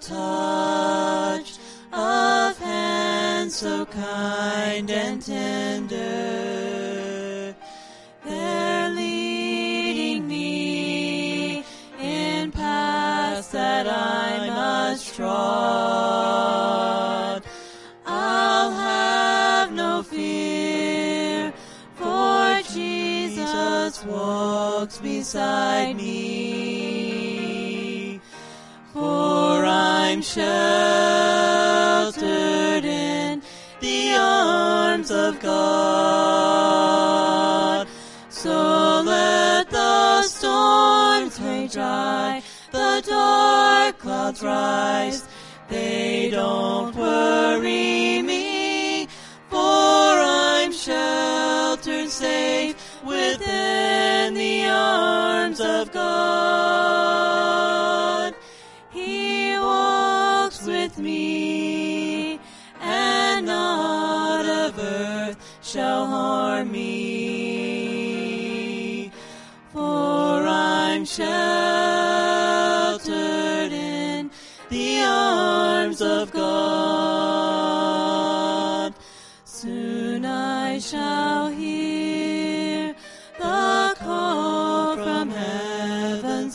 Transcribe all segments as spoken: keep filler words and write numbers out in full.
touch of hands so kind and tender. They're leading me in paths that I must trod. I'll have no fear, for Jesus walks beside me. For I'm sheltered in the arms of God. So let the storms rage high, the dark clouds rise. They don't worry me, for I'm sheltered safe within the arms of God. He walks with me, and naught of earth shall harm me. For I'm sheltered in the arms of God. Soon I shall hear the call from heaven's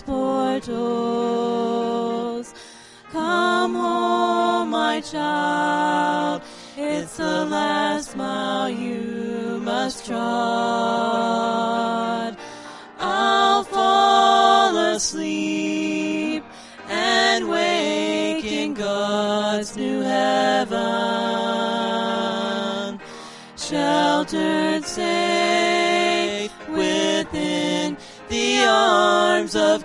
portals. Come home, my child, it's the last mile you must trod. I'll fall asleep and wake in God's new heaven, sheltered safe within the arms of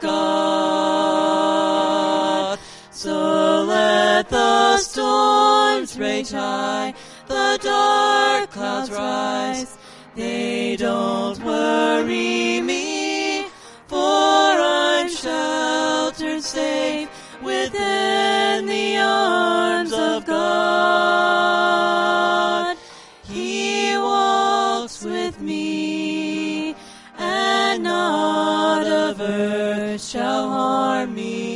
God. So let the storms rage high, the dark clouds rise. They don't worry me, for I'm sheltered safe within the arms of God. He walks with me, and naught of earth shall harm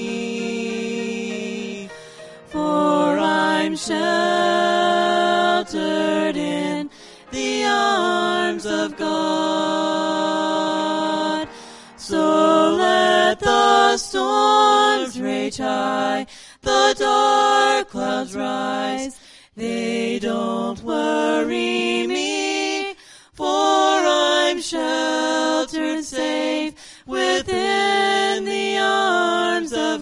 me. For I'm sheltered in the arms of God. So let the storms rage high, the dark clouds rise. They don't worry me, for I'm sheltered safe within the arms of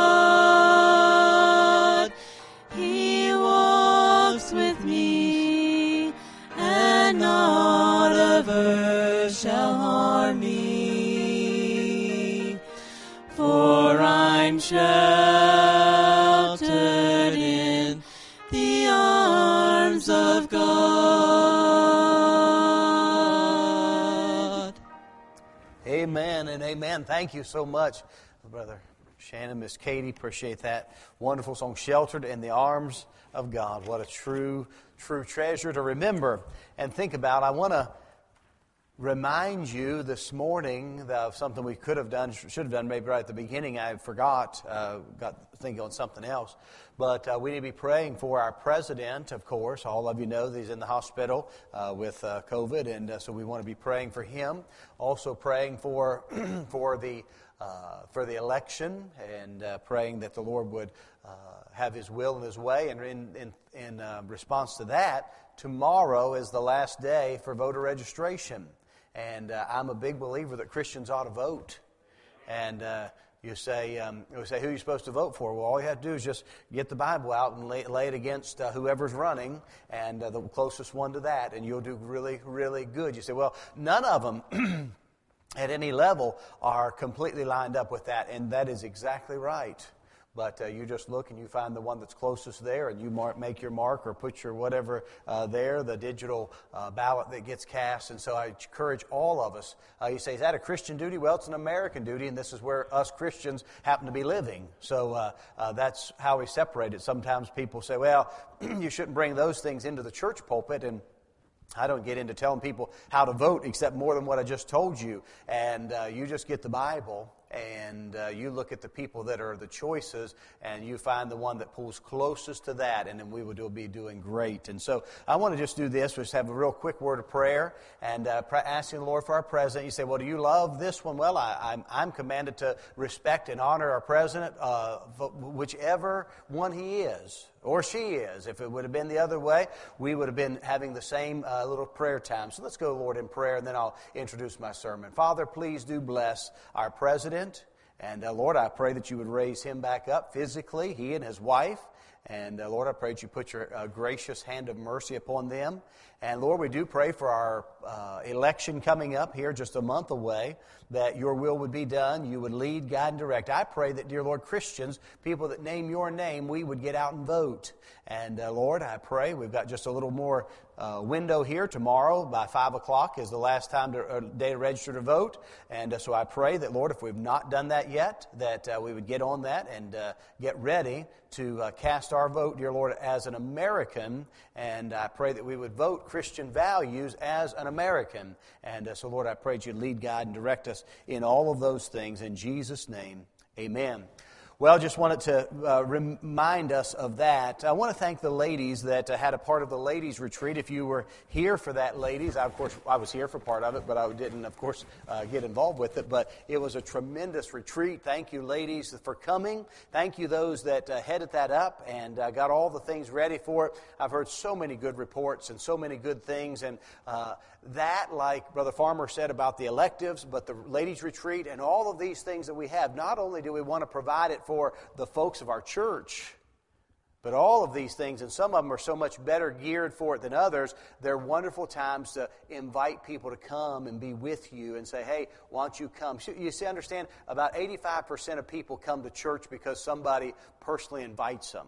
God. He walks with me, and naught of earth shall harm me. For I'm sheltered in the arms of God. Amen and amen. Thank you so much, Brother Shannon, Miss Katie. Appreciate that wonderful song, Sheltered in the Arms of God. What a true, true treasure to remember and think about. I want to remind you this morning of something we could have done, should have done maybe right at the beginning. I forgot, uh, got thinking on something else. But uh, we need to be praying for our president, of course. All of you know that he's in the hospital uh, with uh, COVID, and uh, so we want to be praying for him. Also praying for for the uh, for the election, and uh, praying that the Lord would uh, have His will and His way. And in in, in uh, response to that, tomorrow is the last day for voter registration. And uh, I'm a big believer that Christians ought to vote. And uh, you say, um, you say, who are you supposed to vote for? Well, all you have to do is just get the Bible out and lay, lay it against uh, whoever's running, and uh, the closest one to that, and you'll do really, really good. You say, well, none of them at any level are completely lined up with that, and that is exactly right. But uh, you just look and you find the one that's closest there, and you mark, make your mark or put your whatever uh, there, the digital uh, ballot that gets cast. And so I encourage all of us. Uh, you say, is that a Christian duty? Well, it's an American duty, and this is where us Christians happen to be living. So uh, uh, that's how we separate it. Sometimes people say, well, you shouldn't bring those things into the church pulpit, and I don't get into telling people how to vote except more than what I just told you. And uh, you just get the Bible and uh, you look at the people that are the choices, and you find the one that pulls closest to that, and then we would be doing great. And so I want to just do this, just have a real quick word of prayer, and uh, asking the Lord for our president. You say, well, do you love this one? Well, I, I'm, I'm commanded to respect and honor our president, uh, whichever one he is, or she is. If it would have been the other way, we would have been having the same uh, little prayer time. So let's go, Lord, in prayer, and then I'll introduce my sermon. Father, please do bless our president. And, uh, Lord, I pray that you would raise him back up physically, he and his wife. And, uh, Lord, I pray that you put your uh, gracious hand of mercy upon them. And, Lord, we do pray for our uh, election coming up here just a month away, that your will would be done, you would lead, guide, and direct. I pray that, dear Lord, Christians, people that name your name, we would get out and vote. And, uh, Lord, I pray we've got just a little more uh, window here. Tomorrow by five o'clock is the last time to, uh, day to register to vote. And uh, so I pray that, Lord, if we've not done that yet, that uh, we would get on that and uh, get ready to uh, cast our vote, dear Lord, as an American. And I pray that we would vote Christian values as an American. And uh, so, Lord, I pray that you lead, guide, and direct us in all of those things. In Jesus' name, amen. Well, just wanted to uh, remind us of that. I want to thank the ladies that uh, had a part of the ladies' retreat. If you were here for that, ladies, I, of course, I was here for part of it, but I didn't, of course, uh, get involved with it. But it was a tremendous retreat. Thank you, ladies, for coming. Thank you, those that uh, headed that up and uh, got all the things ready for it. I've heard so many good reports and so many good things. And uh, that, like Brother Farmer said about the electives, but the ladies' retreat and all of these things that we have, not only do we want to provide it for for the folks of our church, but all of these things, and some of them are so much better geared for it than others, they're wonderful times to invite people to come and be with you and say, hey, why don't you come? You see, understand, about eighty-five percent of people come to church because somebody personally invites them.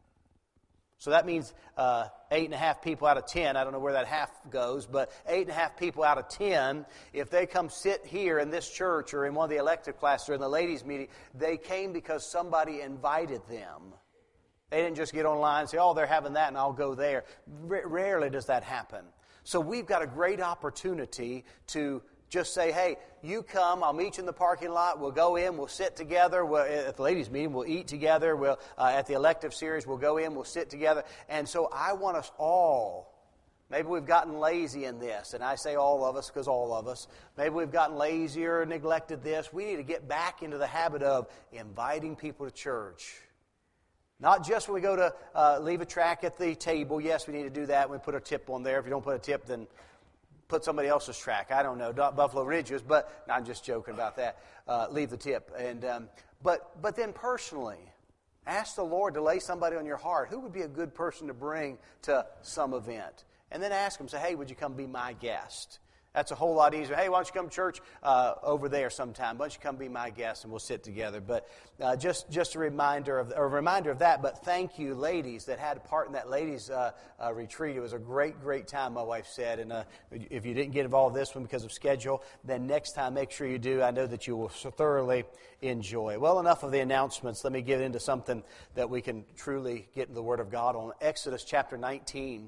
So that means uh, eight and a half people out of ten, I don't know where that half goes, but eight and a half people out of ten, if they come sit here in this church or in one of the elective classes or in the ladies' meeting, they came because somebody invited them. They didn't just get online and say, oh, they're having that and I'll go there. R- rarely does that happen. So we've got a great opportunity to just say, hey, you come, I'll meet you in the parking lot, we'll go in, we'll sit together, we'll, at the ladies' meeting, we'll eat together, we'll, uh, at the elective series, we'll go in, we'll sit together. And so I want us all, maybe we've gotten lazy in this, and I say all of us because all of us, maybe we've gotten lazier or neglected this. We need to get back into the habit of inviting people to church. Not just when we go to uh, leave a track at the table. Yes, we need to do that. We put a tip on there. If you don't put a tip, then put somebody else's track. I don't know, Buffalo Ridges, but no, I'm just joking about that. Uh, leave the tip. And um, but but then personally, ask the Lord to lay somebody on your heart. Who would be a good person to bring to some event? And then ask them, say, hey, would you come be my guest? That's a whole lot easier. Hey, why don't you come to church uh, over there sometime? Why don't you come be my guest and we'll sit together? But uh, just just a reminder of a reminder of that. But thank you, ladies, that had a part in that ladies' uh, uh, retreat. It was a great, great time, my wife said. And uh, if you didn't get involved in this one because of schedule, then next time make sure you do. I know that you will so thoroughly enjoy. Well, enough of the announcements. Let me get into something that we can truly get in the Word of God on. Exodus chapter nineteen.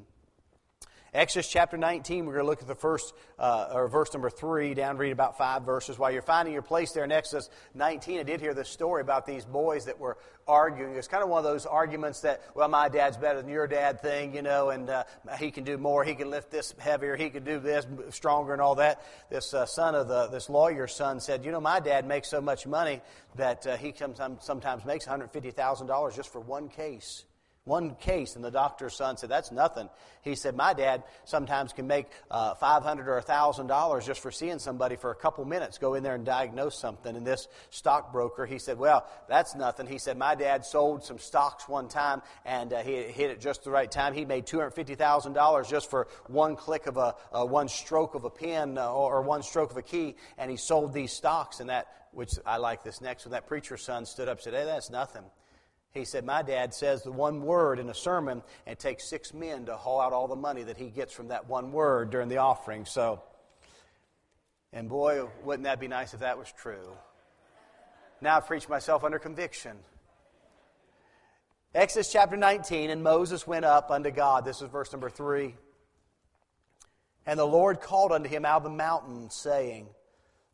Exodus chapter nineteen, we're going to look at the first, uh, or verse number three, down, read about five verses. While you're finding your place there in Exodus nineteen, I did hear this story about these boys that were arguing. It's kind of one of those arguments that, well, my dad's better than your dad thing, you know, and uh, he can do more, he can lift this heavier, he can do this stronger and all that. This uh, son of the, this lawyer's son said, you know, my dad makes so much money that uh, he sometimes, sometimes makes one hundred fifty thousand dollars just for one case. One case, and the doctor's son said, that's nothing. He said, my dad sometimes can make uh, five hundred dollars or one thousand dollars just for seeing somebody for a couple minutes, go in there and diagnose something. And this stockbroker, he said, well, that's nothing. He said, my dad sold some stocks one time, and uh, he hit it just the right time. He made two hundred fifty thousand dollars just for one click of a, uh, one stroke of a pen uh, or one stroke of a key, and he sold these stocks. And that, which I like this next one, that preacher's son stood up and said, hey, that's nothing. He said, my dad says the one word in a sermon, and it takes six men to haul out all the money that he gets from that one word during the offering. So, and boy, wouldn't that be nice if that was true. Now I've preached myself under conviction. Exodus chapter nineteen, and Moses went up unto God. This is verse number three. And the Lord called unto him out of the mountain, saying,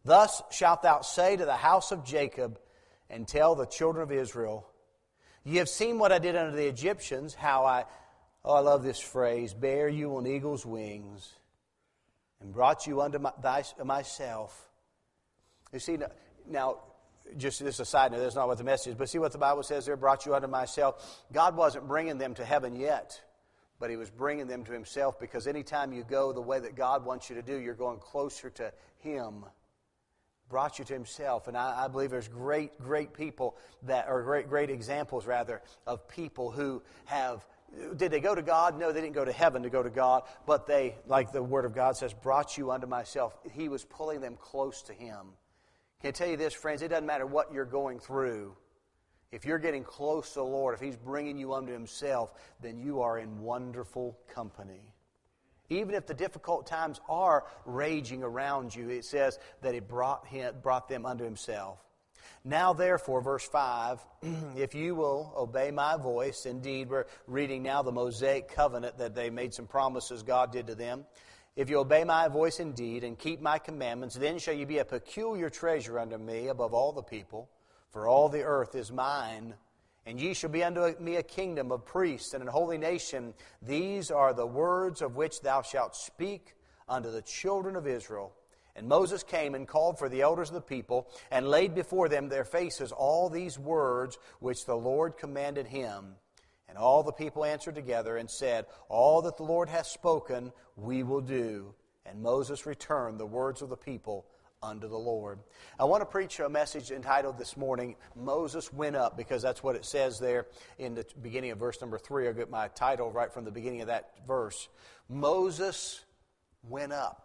Thus shalt thou say to the house of Jacob, and tell the children of Israel, Ye have seen what I did unto the Egyptians, how I, oh, I love this phrase, bear you on eagle's wings, and brought you unto my, thy, myself. You see, now, just this a side note, that's not what the message is, but see what the Bible says there, brought you unto myself. God wasn't bringing them to heaven yet, but He was bringing them to Himself, because anytime you go the way that God wants you to do, you're going closer to Him. Brought you to Himself. And I, I believe there's great, great people that, or great, great examples rather, of people who have, did they go to God? No, they didn't go to heaven to go to God, but they, like the Word of God says, brought you unto myself. He was pulling them close to Him. Can I tell you this, friends? It doesn't matter what you're going through. If you're getting close to the Lord, if He's bringing you unto Himself, then you are in wonderful company. Even if the difficult times are raging around you, it says that He brought him, brought them unto Himself. Now therefore, verse five, if you will obey my voice, indeed, we're reading now the Mosaic covenant that they made some promises God did to them. If you obey my voice indeed and keep my commandments, then shall you be a peculiar treasure unto me above all the people, for all the earth is mine. And ye shall be unto me a kingdom of priests and a holy nation. These are the words of which thou shalt speak unto the children of Israel. And Moses came and called for the elders of the people, and laid before them their faces all these words which the Lord commanded him. And all the people answered together and said, All that the Lord hath spoken, we will do. And Moses returned the words of the people unto the Lord. I want to preach a message entitled this morning, Moses Went Up, because that's what it says there in the beginning of verse number three. I'll get my title right from the beginning of that verse. Moses went up.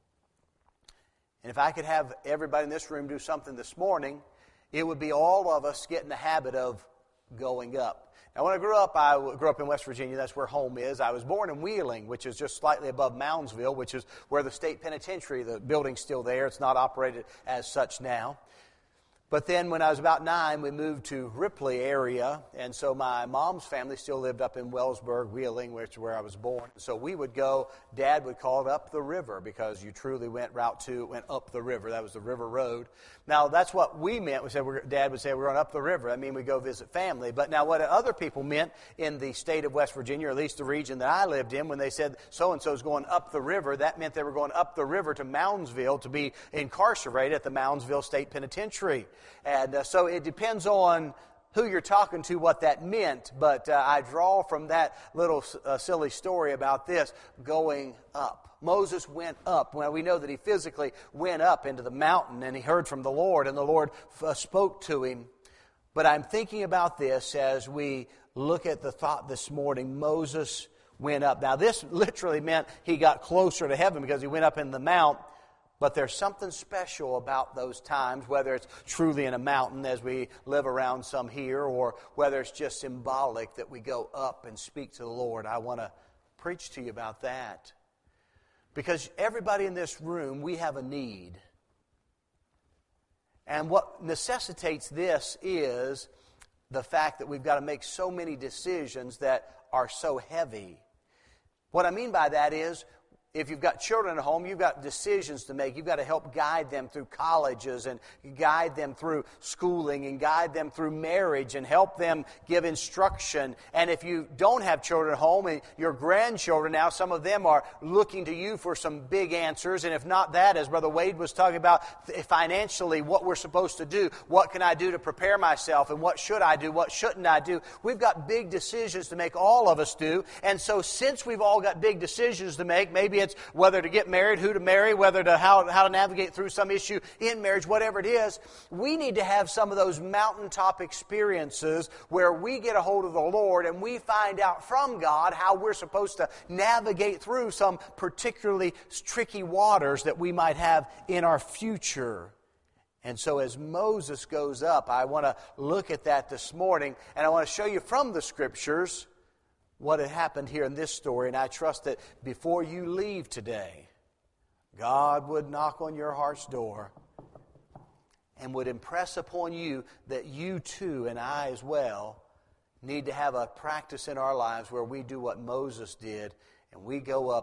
And if I could have everybody in this room do something this morning, it would be all of us get in the habit of going up. Now, when I grew up, I grew up in West Virginia. That's where home is. I was born in Wheeling, which is just slightly above Moundsville, which is where the state penitentiary, the building's still there. It's not operated as such now. But then when I was about nine, we moved to Ripley area, and so my mom's family still lived up in Wellsburg, Wheeling, which is where I was born. So we would go, Dad would call it up the river, because you truly went Route two, went up the river. That was the river road. Now, that's what we meant. We said, we're, Dad would say, we're going up the river. I mean, we go visit family. But now what other people meant in the state of West Virginia, or at least the region that I lived in, when they said so-and-so's going up the river, that meant they were going up the river to Moundsville to be incarcerated at the Moundsville State Penitentiary. And uh, so it depends on who you're talking to what that meant, but uh, I draw from that little uh, silly story about this, going up. Moses went up. Well, we know that he physically went up into the mountain, and he heard from the Lord, and the Lord uh, spoke to him. But I'm thinking about this as we look at the thought this morning, Moses went up. Now, this literally meant he got closer to heaven because he went up in the mount. But there's something special about those times, whether it's truly in a mountain as we live around some here, or whether it's just symbolic that we go up and speak to the Lord. I want to preach to you about that. Because everybody in this room, we have a need. And what necessitates this is the fact that we've got to make so many decisions that are so heavy. What I mean by that is, if you've got children at home, you've got decisions to make. You've got to help guide them through colleges and guide them through schooling and guide them through marriage and help them give instruction. And if you don't have children at home and your grandchildren now, some of them are looking to you for some big answers. And if not that, as Brother Wade was talking about financially, what we're supposed to do, what can I do to prepare myself, and what should I do, what shouldn't I do? We've got big decisions to make, all of us do. And so since we've all got big decisions to make, maybe it's whether to get married, who to marry, whether to how, how to navigate through some issue in marriage, whatever it is, we need to have some of those mountaintop experiences where we get a hold of the Lord and we find out from God how we're supposed to navigate through some particularly tricky waters that we might have in our future. And so as Moses goes up, I want to look at that this morning, and I want to show you from the Scriptures what had happened here in this story. And I trust that before you leave today, God would knock on your heart's door and would impress upon you that you too, and I as well, need to have a practice in our lives where we do what Moses did, and we go up and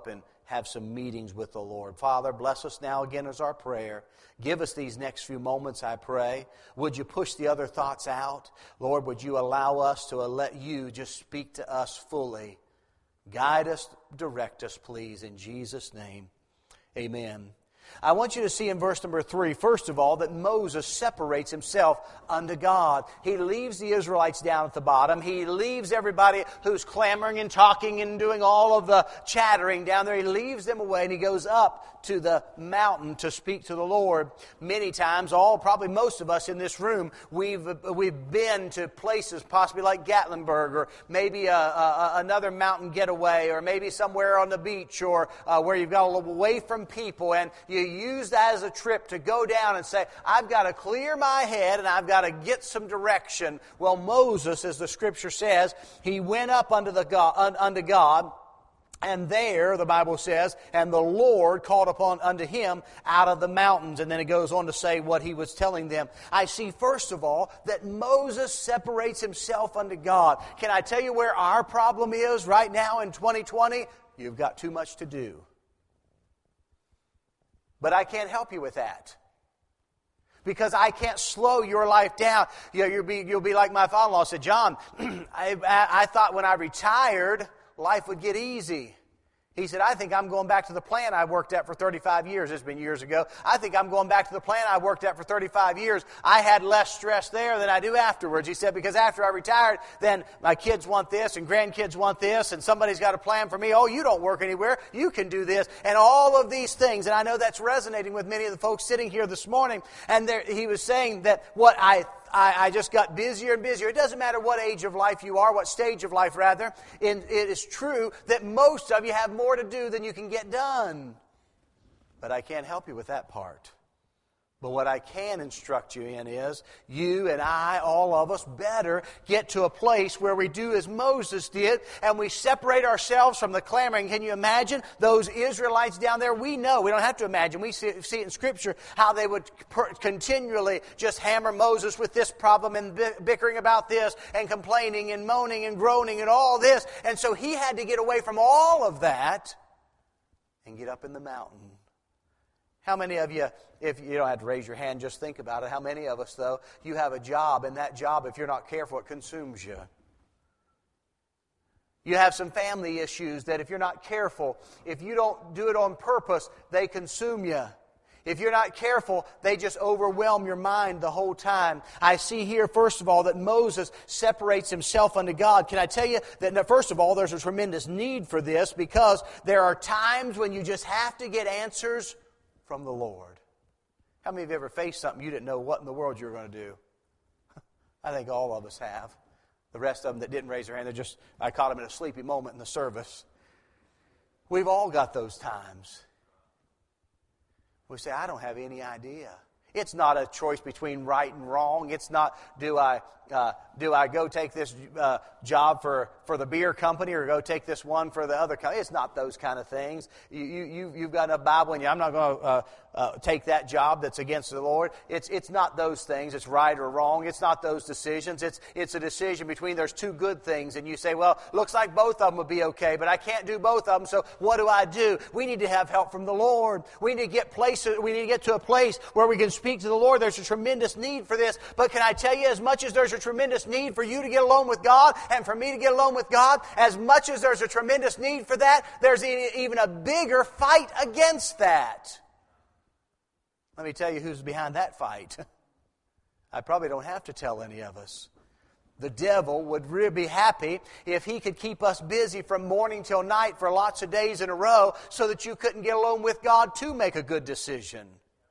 have some meetings with the Lord. Father, bless us now again as our prayer. Give us these next few moments, I pray. Would you push the other thoughts out? Lord, would you allow us to let you just speak to us fully? Guide us, direct us, please, in Jesus' name. Amen. I want you to see in verse number three, first of all, that Moses separates himself unto God. He leaves the Israelites down at the bottom. He leaves everybody who's clamoring and talking and doing all of the chattering down there. He leaves them away and he goes up to the mountain to speak to the Lord. Many times, all, probably most of us in this room, we've we've been to places possibly like Gatlinburg or maybe a, a, another mountain getaway or maybe somewhere on the beach or uh, where you've got a little away from people, and you use that as a trip to go down and say, I've got to clear my head and I've got to get some direction. Well, Moses, as the Scripture says, he went up unto, the God, unto God, and there, the Bible says, and the Lord called upon unto him out of the mountains. And then it goes on to say what he was telling them. I see, first of all, that Moses separates himself unto God. Can I tell you where our problem is right now in twenty twenty? You've got too much to do. But I can't help you with that. Because I can't slow your life down. You know, you'll be, you'll be like my father-in-law said, John, I, I, I thought when I retired, life would get easy. He said, I think I'm going back to the plan I worked at for thirty-five years. It's been years ago. I think I'm going back to the plan I worked at for thirty-five years. I had less stress there than I do afterwards. He said, because after I retired, then my kids want this and grandkids want this and somebody's got a plan for me. Oh, you don't work anywhere. You can do this. And all of these things. And I know that's resonating with many of the folks sitting here this morning. And there, he was saying that what I I, I just got busier and busier. It doesn't matter what age of life you are, what stage of life rather. And it is true that most of you have more to do than you can get done. But I can't help you with that part. But what I can instruct you in is, you and I, all of us, better get to a place where we do as Moses did, and we separate ourselves from the clamoring. Can you imagine those Israelites down there? We know, we don't have to imagine. We see, see it in Scripture how they would per- continually just hammer Moses with this problem and bickering about this and complaining and moaning and groaning and all this. And so he had to get away from all of that and get up in the mountain. How many of you, if you don't have to raise your hand, just think about it. How many of us, though, you have a job, and that job, if you're not careful, it consumes you. You have some family issues that if you're not careful, if you don't do it on purpose, they consume you. If you're not careful, they just overwhelm your mind the whole time. I see here, first of all, that Moses separates himself unto God. Can I tell you that, first of all, there's a tremendous need for this, because there are times when you just have to get answers from the Lord. How many of you ever faced something you didn't know what in the world you were going to do? I think all of us have. The rest of them that didn't raise their hand, they just, I caught them in a sleepy moment in the service. We've all got those times. We say, I don't have any idea. It's not a choice between right and wrong. It's not, do I uh, do I go take this uh, job for, for the beer company or go take this one for the other company? It's not those kind of things. You, you, you've got a Bible in you. I'm not going to uh, uh, take that job that's against the Lord. It's it's not those things. It's right or wrong. It's not those decisions. It's it's a decision between there's two good things. And you say, well, looks like both of them would be okay, but I can't do both of them, so what do I do? We need to have help from the Lord. We need to get places. We need to get to a place where we can speak to the Lord. There's a tremendous need for this. But can I tell you, as much as there's a tremendous need for you to get alone with God and for me to get alone with God, as much as there's a tremendous need for that, there's even a bigger fight against that. Let me tell you who's behind that fight. I probably don't have to tell any of us. The devil would really be happy if he could keep us busy from morning till night for lots of days in a row so that you couldn't get alone with God to make a good decision.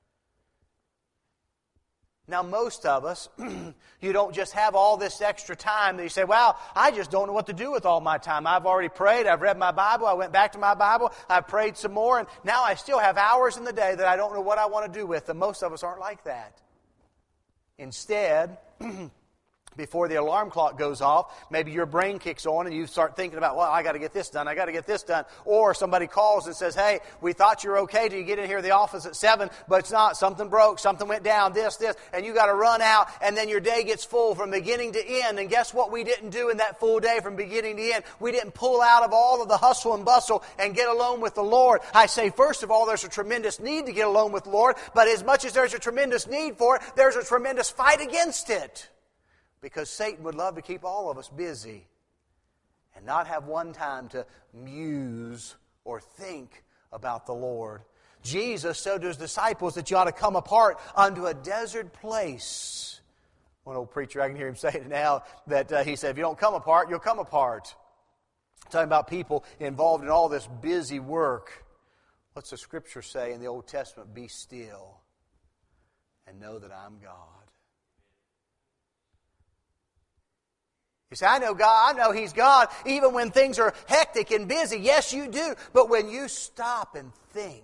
Now, most of us, you don't just have all this extra time that you say, wow, I just don't know what to do with all my time. I've already prayed. I've read my Bible. I went back to my Bible. I've prayed some more. And now I still have hours in the day that I don't know what I want to do with them. Most of us aren't like that. Instead, Before the alarm clock goes off, maybe your brain kicks on and you start thinking about, well, I got to get this done, I got to get this done. Or somebody calls and says, hey, we thought you were okay till you get in here to the office at seven, but it's not. Something broke, something went down, this, this, and you got to run out, and then your day gets full from beginning to end. And guess what we didn't do in that full day from beginning to end? We didn't pull out of all of the hustle and bustle and get alone with the Lord. I say, first of all, there's a tremendous need to get alone with the Lord, but as much as there's a tremendous need for it, there's a tremendous fight against it. Because Satan would love to keep all of us busy and not have one time to muse or think about the Lord. Jesus said to His disciples that you ought to come apart unto a desert place. One old preacher, I can hear him say it now, that uh, he said, if you don't come apart, you'll come apart. Talking about people involved in all this busy work. What's the Scripture say in the Old Testament? Be still and know that I'm God. You say, I know God, I know He's God, even when things are hectic and busy. Yes, you do. But when you stop and think,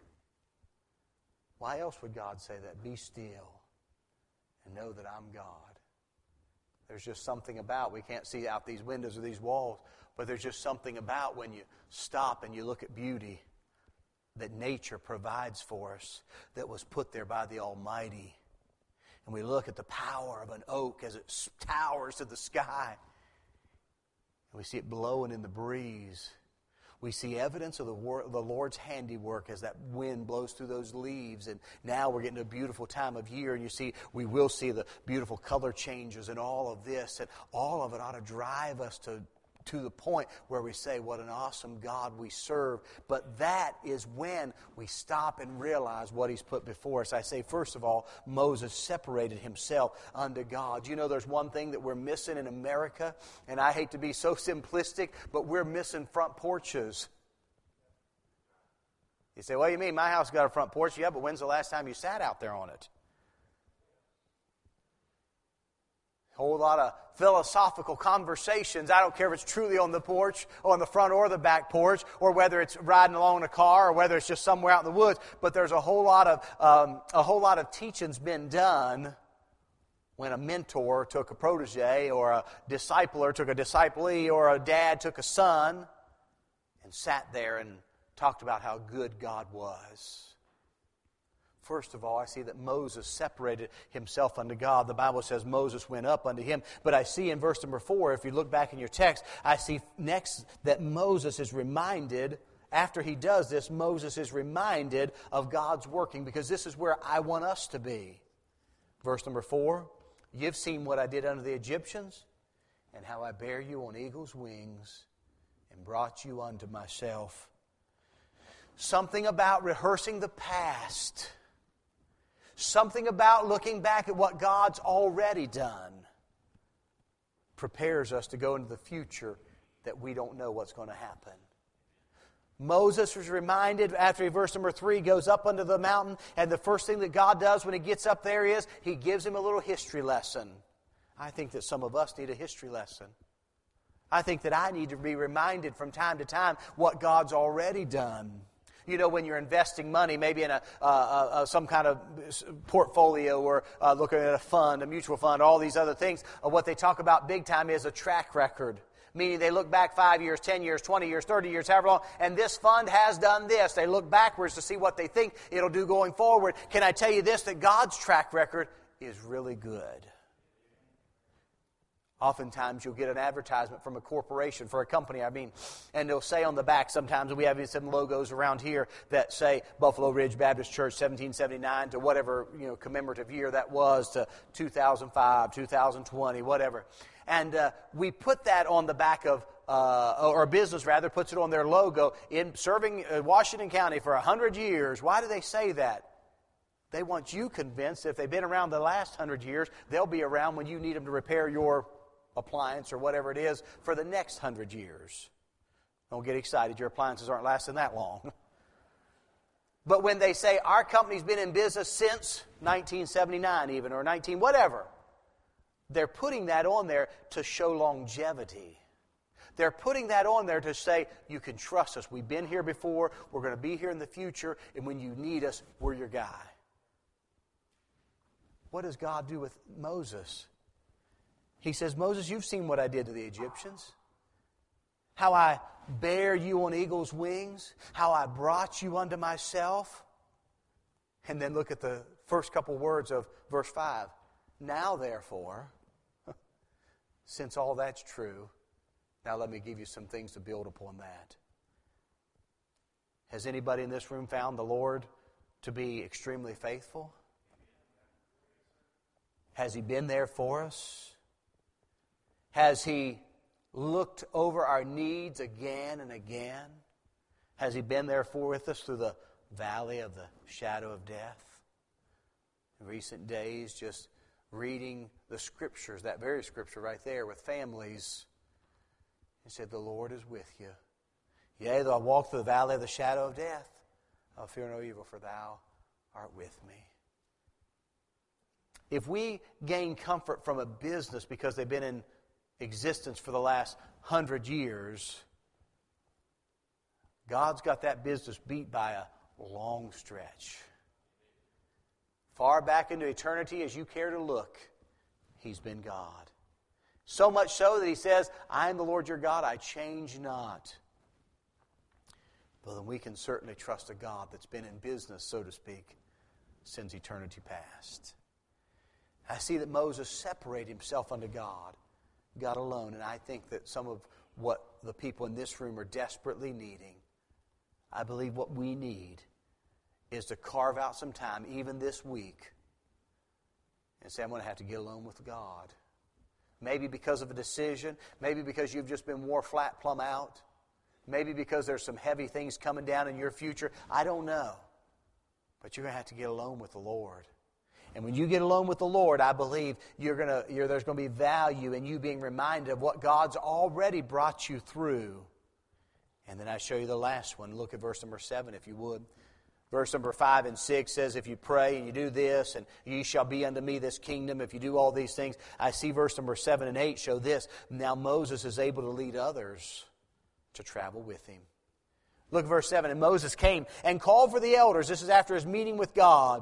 why else would God say that? Be still and know that I'm God. There's just something about, we can't see out these windows or these walls, but there's just something about when you stop and you look at beauty that nature provides for us, that was put there by the Almighty. And we look at the power of an oak as it towers to the sky. And we see it blowing in the breeze. We see evidence of the, wor- the Lord's handiwork as that wind blows through those leaves. And now we're getting to a beautiful time of year. And you see, we will see the beautiful color changes and all of this. And all of it ought to drive us to to the point where we say, what an awesome God we serve. But that is when we stop and realize what He's put before us. I say, first of all, Moses separated himself unto God. You know, there's one thing that we're missing in America, and I hate to be so simplistic, but we're missing front porches. You say, what do you mean? My house got a front porch. Yeah, but when's the last time you sat out there on it? A whole lot of philosophical conversations. I don't care if it's truly on the porch, or on the front or the back porch, or whether it's riding along in a car, or whether it's just somewhere out in the woods. But there's a whole lot of um, a whole lot of teaching's been done when a mentor took a protege, or a discipler took a disciplee, or a dad took a son, and sat there and talked about how good God was. First of all, I see that Moses separated himself unto God. The Bible says Moses went up unto Him. But I see in verse number four, if you look back in your text, I see next that Moses is reminded, after he does this, Moses is reminded of God's working, because this is where I want us to be. Verse number four, you've seen what I did unto the Egyptians, and how I bare you on eagle's wings, and brought you unto myself. Something about rehearsing the past. Something about looking back at what God's already done prepares us to go into the future that we don't know what's going to happen. Moses was reminded after verse number three goes up onto the mountain, and the first thing that God does when He gets up there is He gives him a little history lesson. I think that some of us need a history lesson. I think that I need to be reminded from time to time what God's already done. You know, when you're investing money, maybe in a uh, uh, some kind of portfolio, or uh, looking at a fund, a mutual fund, all these other things, uh, what they talk about big time is a track record. Meaning they look back five years, ten years, twenty years, thirty years, however long, and this fund has done this. They look backwards to see what they think it'll do going forward. Can I tell you this, that God's track record is really good. Oftentimes you'll get an advertisement from a corporation, for a company, I mean, and they'll say on the back sometimes, we have some logos around here that say Buffalo Ridge Baptist Church seventeen seventy-nine to whatever, you know, commemorative year that was, to two thousand five, two thousand twenty, whatever. And uh, we put that on the back of, uh, or a business rather, puts it on their logo, in serving uh, Washington County for one hundred years. Why do they say that? They want you convinced if they've been around the last one hundred years, they'll be around when you need them to repair your appliance or whatever it is for the next hundred years. Don't get excited. Your appliances aren't lasting that long. But when they say our company's been in business since nineteen seventy-nine even, or nineteen whatever, they're putting that on there to show longevity. They're putting that on there to say, you can trust us. We've been here before. We're going to be here in the future. And when you need us, we're your guy. What does God do with Moses? He says, Moses, you've seen what I did to the Egyptians. How I bare you on eagle's wings. How I brought you unto myself. And then look at the first couple words of verse five. Now, therefore, since all that's true, now let me give you some things to build upon that. Has anybody in this room found the Lord to be extremely faithful? Has He been there for us? Has He looked over our needs again and again? Has He been there for with us through the valley of the shadow of death? In recent days, just reading the Scriptures, that very Scripture right there with families, He said, the Lord is with you. Yea, though I walk through the valley of the shadow of death, I'll fear no evil, for Thou art with me. If we gain comfort from a business because they've been in existence for the last hundred years, God's got that business beat by a long stretch. Far back into eternity as you care to look, He's been God. So much so that He says, I am the Lord your God, I change not. Well, then we can certainly trust a God that's been in business, so to speak, since eternity past. I see that Moses separated himself unto God, God alone, and I think that some of what the people in this room are desperately needing, I believe what we need is to carve out some time, even this week, and say, I'm going to have to get alone with God. Maybe because of a decision, maybe because you've just been wore flat plumb out, maybe because there's some heavy things coming down in your future. I don't know. But you're going to have to get alone with the Lord. And when you get alone with the Lord, I believe you're gonna, you're, there's going to be value in you being reminded of what God's already brought you through. And then I show you the last one. Look at verse number seven, if you would. Verse number five and six says, if you pray and you do this, and ye shall be unto me this kingdom, if you do all these things. I see verse number seven and eight show this. Now Moses is able to lead others to travel with him. Look at verse seven. And Moses came and called for the elders. This is after his meeting with God.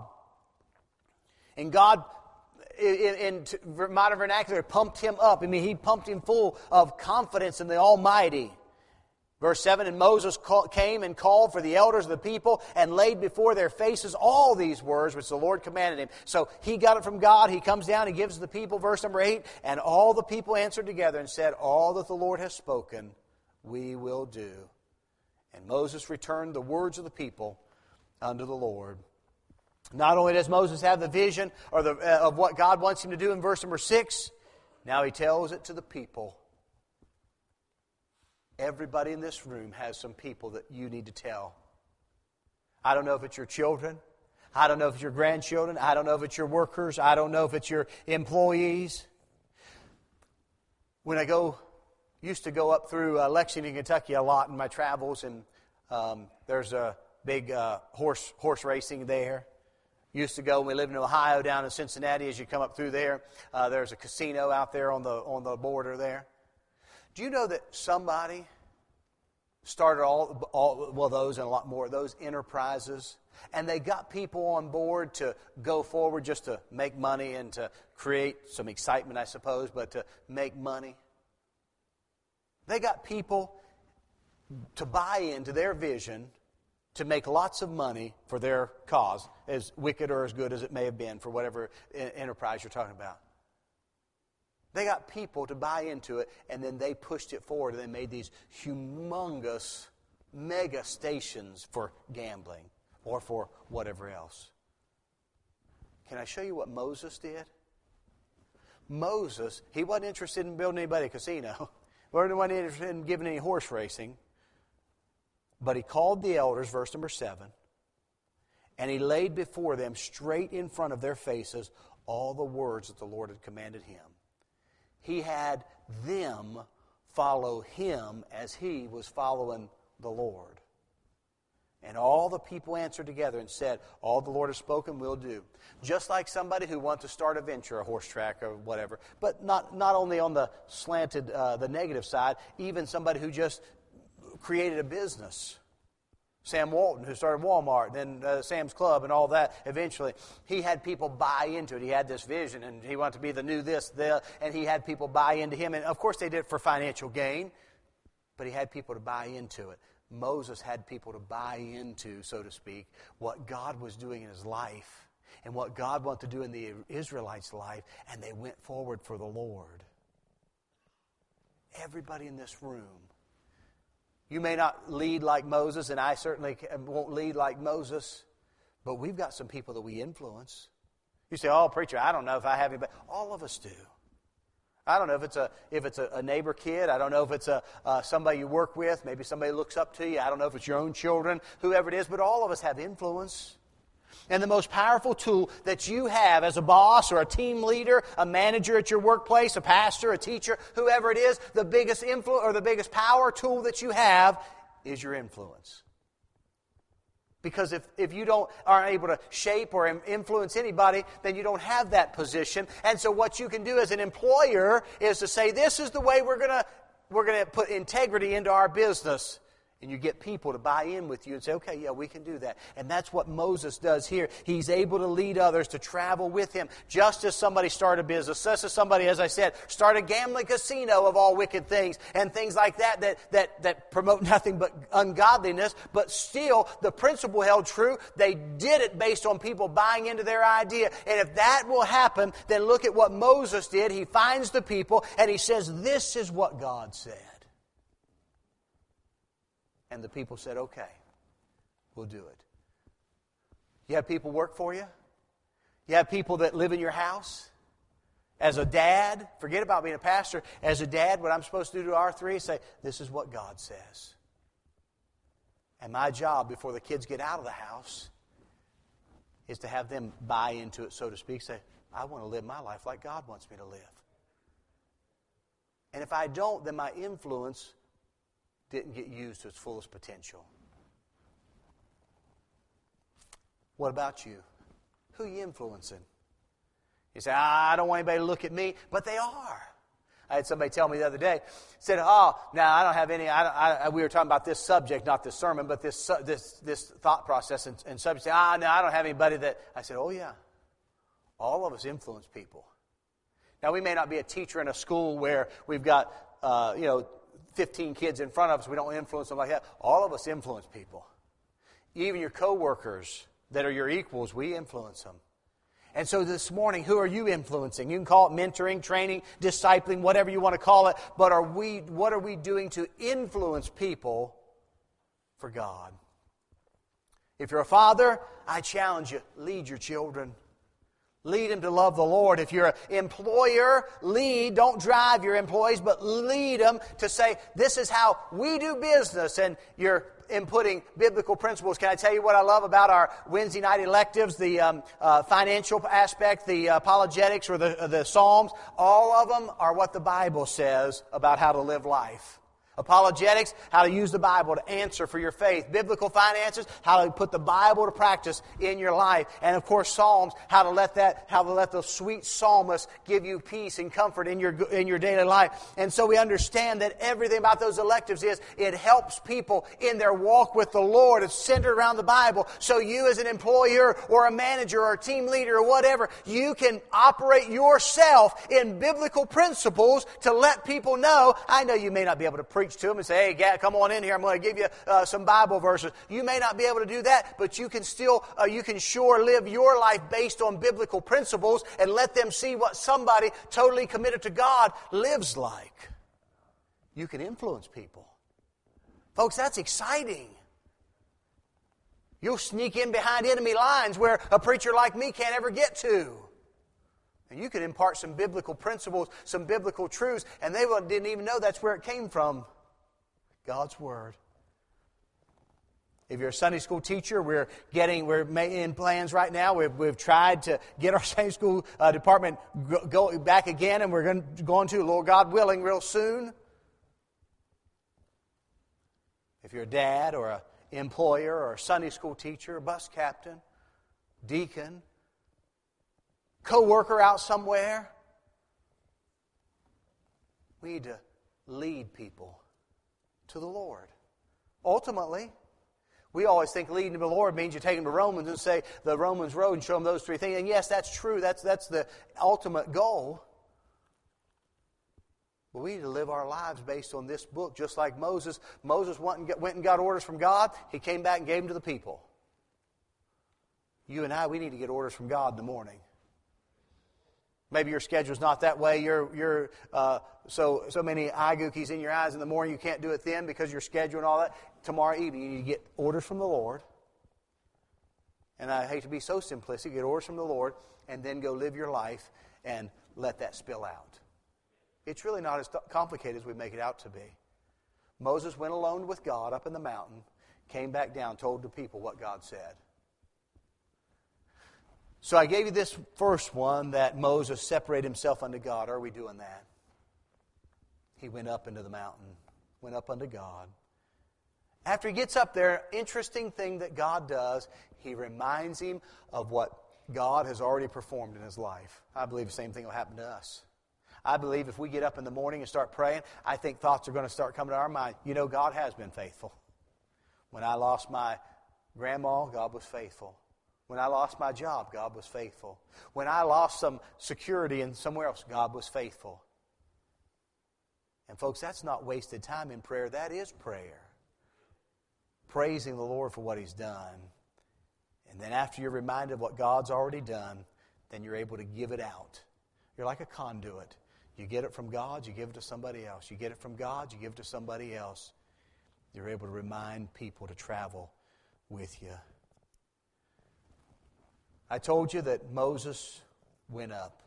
And God, in, in modern vernacular, pumped him up. I mean, He pumped him full of confidence in the Almighty. Verse seven, and Moses came and called for the elders of the people and laid before their faces all these words which the Lord commanded him. So he got it from God. He comes down and gives the people, verse number eight, and all the people answered together and said, all that the Lord has spoken, we will do. And Moses returned the words of the people unto the Lord. Not only does Moses have the vision or the, uh, of what God wants him to do in verse number six, now he tells it to the people. Everybody in this room has some people that you need to tell. I don't know if it's your children. I don't know if it's your grandchildren. I don't know if it's your workers. I don't know if it's your employees. When I go, used to go up through uh, Lexington, Kentucky a lot in my travels, and um, there's a big uh, horse horse racing there. Used to go when we lived in Ohio, down in Cincinnati. As you come up through there, uh, there's a casino out there on the on the border there. Do you know that somebody started all, all well those and a lot more of those enterprises, and they got people on board to go forward just to make money and to create some excitement, I suppose, but to make money? They got people to buy into their vision to make lots of money for their cause, as wicked or as good as it may have been for whatever enterprise you're talking about. They got people to buy into it, and then they pushed it forward, and they made these humongous mega stations for gambling or for whatever else. Can I show you what Moses did? Moses, he wasn't interested in building anybody a casino. He wasn't interested in giving any horse racing. But he called the elders, verse number seven, and he laid before them straight in front of their faces all the words that the Lord had commanded him. He had them follow him as he was following the Lord. And all the people answered together and said, all the Lord has spoken, we'll do. Just like somebody who wants to start a venture, a horse track or whatever. But not, not only on the slanted, uh, the negative side, even somebody who just created a business. Sam Walton, who started Walmart, then uh, Sam's Club and all that, eventually, he had people buy into it. He had this vision, and he wanted to be the new this, the, and he had people buy into him. And, of course, they did it for financial gain, but he had people to buy into it. Moses had people to buy into, so to speak, what God was doing in his life and what God wanted to do in the Israelites' life, and they went forward for the Lord. Everybody in this room, you may not lead like Moses, and I certainly won't lead like Moses, but we've got some people that we influence. You say, oh, preacher, I don't know if I have anybody. All of us do. I don't know if it's a if it's a, a neighbor kid. I don't know if it's a uh, somebody you work with. Maybe somebody looks up to you. I don't know if it's your own children, whoever it is, but all of us have influence. And the most powerful tool that you have as a boss or a team leader, a manager at your workplace, a pastor, a teacher, whoever it is, the biggest influence or the biggest power tool that you have is your influence. Because if, if you don't aren't able to shape or influence anybody, then you don't have that position. And so what you can do as an employer is to say, this is the way we're gonna we're gonna put integrity into our business. And you get people to buy in with you and say, okay, yeah, we can do that. And that's what Moses does here. He's able to lead others to travel with him. Just as somebody started a business, just as somebody, as I said, started a gambling casino of all wicked things and things like that that, that that promote nothing but ungodliness. But still, the principle held true. They did it based on people buying into their idea. And if that will happen, then look at what Moses did. He finds the people and he says, this is what God said. And the people said, okay, we'll do it. You have people work for you? You have people that live in your house? As a dad, forget about being a pastor. As a dad, what I'm supposed to do to our three is say, this is what God says. And my job before the kids get out of the house is to have them buy into it, so to speak. Say, I want to live my life like God wants me to live. And if I don't, then my influence didn't get used to its fullest potential. What about you? Who are you influencing? You say, I don't want anybody to look at me, but they are. I had somebody tell me the other day, said, oh, now I don't have any, I, I, we were talking about this subject, not this sermon, but this this this thought process and, and subject. Say, ah, no, I don't have anybody that, I said, oh yeah, all of us influence people. Now we may not be a teacher in a school where we've got, uh, you know, fifteen kids in front of us, we don't influence them like that. All of us influence people. Even your coworkers that are your equals, we influence them. And so this morning, who are you influencing? You can call it mentoring, training, discipling, whatever you want to call it. But are we? What are we doing to influence people for God? If you're a father, I challenge you, lead your children. Lead them to love the Lord. If you're an employer, lead. Don't drive your employees, but lead them to say, this is how we do business. And you're inputting biblical principles. Can I tell you what I love about our Wednesday night electives? The um, uh, financial aspect, the apologetics, or the, uh, the Psalms. All of them are what the Bible says about how to live life. Apologetics, how to use the Bible to answer for your faith. Biblical finances, how to put the Bible to practice in your life. And of course, Psalms, how to let that, how to let those sweet psalmists give you peace and comfort in your in your daily life. And so we understand that everything about those electives is it helps people in their walk with the Lord. It's centered around the Bible. So you as an employer or a manager or a team leader or whatever, you can operate yourself in biblical principles to let people know. I know you may not be able to preach to them and say, hey, Gad, come on in here. I'm going to give you uh, some Bible verses. You may not be able to do that, but you can still, uh, you can sure live your life based on biblical principles and let them see what somebody totally committed to God lives like. You can influence people. Folks, that's exciting. You'll sneak in behind enemy lines where a preacher like me can't ever get to. And you can impart some biblical principles, some biblical truths, and they didn't even know that's where it came from. God's Word. If you're a Sunday school teacher, we're getting, we're in plans right now. We've, we've tried to get our Sunday school uh, department go, go back again, and we're going to, going to, Lord God willing, real soon. If you're a dad or an employer or a Sunday school teacher, a bus captain, deacon, co-worker out somewhere, we need to lead people to the Lord. Ultimately, We always think leading to the Lord means you take them to Romans and say the Romans road and show them those three things. And yes, that's true. That's, that's the ultimate goal. But we need to live our lives based on this book, just like Moses. Moses went and, got, went and got orders from God. He came back and gave them to the people. You and I, we need to get orders from God in the morning. Maybe your schedule's not that way. You're, you're uh, so so many eye gookies in your eyes in the morning, you can't do it then because your schedule and all that. Tomorrow evening, you need to get orders from the Lord. And I hate to be so simplistic. Get orders from the Lord and then go live your life and let that spill out. It's really not as complicated as we make it out to be. Moses went alone with God up in the mountain, came back down, told the people what God said. So I gave you this first one, that Moses separated himself unto God. Are we doing that? He went up into the mountain, went up unto God. After he gets up there, interesting thing that God does, he reminds him of what God has already performed in his life. I believe the same thing will happen to us. I believe if we get up in the morning and start praying, I think thoughts are going to start coming to our mind. You know, God has been faithful. When I lost my grandma, God was faithful. When I lost my job, God was faithful. When I lost some security in somewhere else, God was faithful. And folks, that's not wasted time in prayer. That is prayer. Praising the Lord for what He's done. And then after you're reminded of what God's already done, then you're able to give it out. You're like a conduit. You get it from God, you give it to somebody else. You get it from God, you give it to somebody else. You're able to remind people to travel with you. I told you that Moses went up.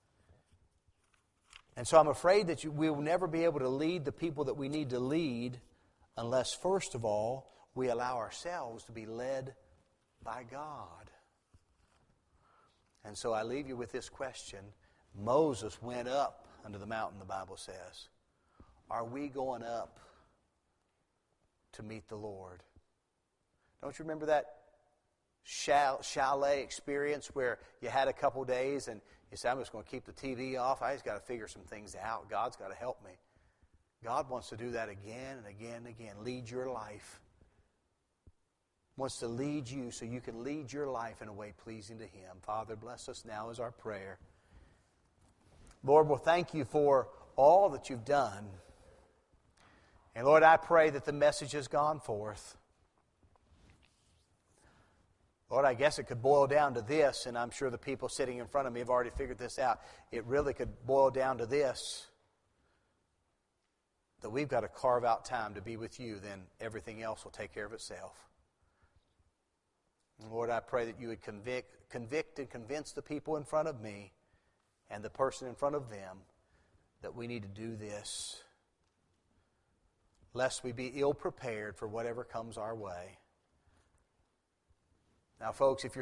And so I'm afraid that you, we will never be able to lead the people that we need to lead unless, first of all, we allow ourselves to be led by God. And so I leave you with this question. Moses went up unto the mountain, the Bible says. Are we going up to meet the Lord? Don't you remember that chalet experience where you had a couple days and you said, I'm just going to keep the T V off. I just got to figure some things out. God's got to help me. God wants to do that again and again and again. Lead your life. Wants to lead you so you can lead your life in a way pleasing to Him. Father, bless us now is our prayer. Lord, we'll thank you for all that you've done. And Lord, I pray that the message has gone forth. Lord, I guess it could boil down to this, and I'm sure the people sitting in front of me have already figured this out. It really could boil down to this, that we've got to carve out time to be with you, then everything else will take care of itself. And Lord, I pray that you would convict, convict and convince the people in front of me and the person in front of them that we need to do this, lest we be ill prepared for whatever comes our way. Now, folks, if you're